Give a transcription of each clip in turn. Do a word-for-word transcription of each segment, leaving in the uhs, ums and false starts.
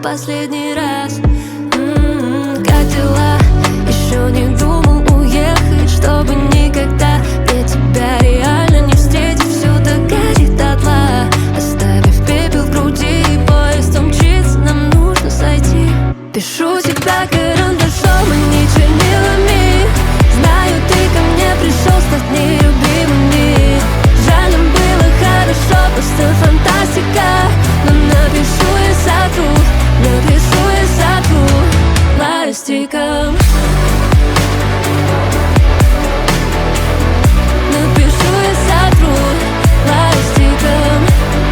последний раз. М-м-м, как дела? Еще не думал уехать, чтобы никогда мне тебя реально не встретить. Все догорит дотла, оставив пепел в груди, и поезд умчится, нам нужно сойти. Пишу тебя карандашом, а не чернилами. Знаю, ты ко мне пришел стать нелюбимым. Жаль, нам было хорошо, просто фантастика. Но напишу и сотру, напишу и сотру ластиком. Напишу и сотру ластиком.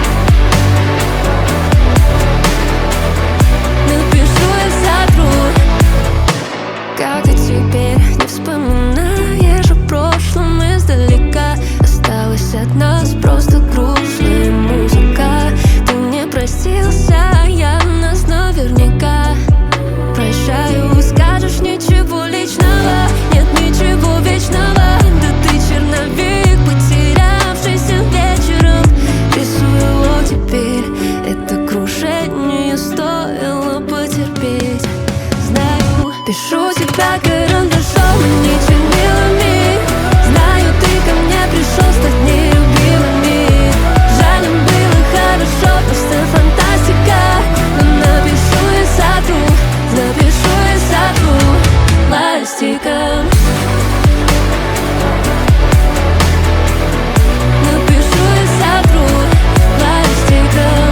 Напишу и сотру. Как ты теперь не вспоминаешь о прошлом издалека? Осталась от нас просто грустная музыка. Ты не простился, а я нас наверняка прощаю. Скажешь, ничего личного, нет ничего вечного. Да ты черновик, потерявшийся вечером. Рисую его теперь, это крушение стоило потерпеть. Знаю, пишу тебя карандашом, а не чернилами. Знаю, ты ко мне пришел стать нелюбимым. Жаль, нам было хорошо, просто фантастика. Но напишу и сотру, напишу и сотру ластиком. Напишу и сотру ластиком.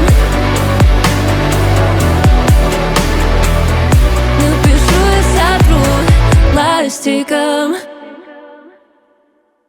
Напишу и сотру ластиком.